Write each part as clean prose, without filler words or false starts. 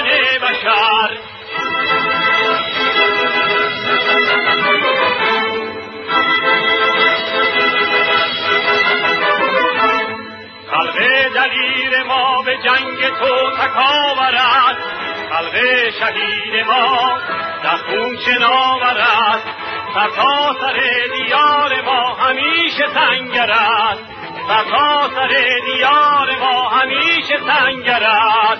دشمن بشر. خلق دلیر ما به جنگ تو تکاورد، خلق شهید ما در خون شناورد. سرتاسر دیار ما همیشه سنگرد، سرتاسر دیار ما همیشه سنگرد.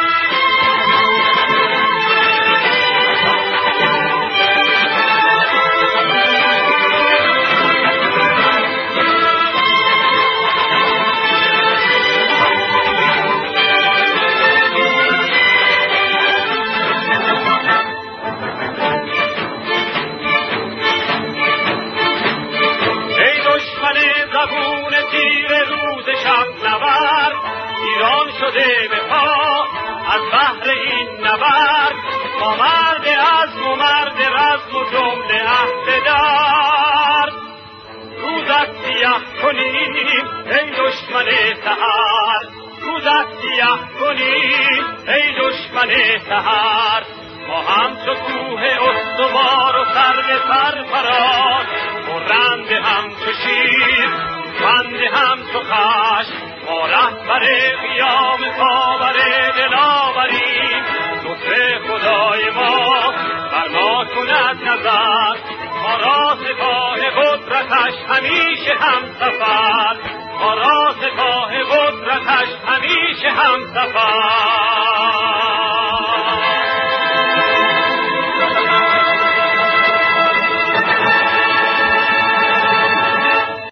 ایران شده به پا از بحر این نبرد، با مرد عزم و مرد رزم و جمله عهد درد. روزت سیاه کنیم ای دشمن سحر، روزت سیاه کنیم ای دشمن سحر. ما هم چو کوه استوار و سر به سر فراز، خرند هم چو شیر بند هم چو خشم. ما رهبر قیام پاور دلاوریم، لطف خدای ما بر ما کند نظر. ما را سپاه قدرتش همیشه هم سفر، ما را سپاه قدرتش همیشه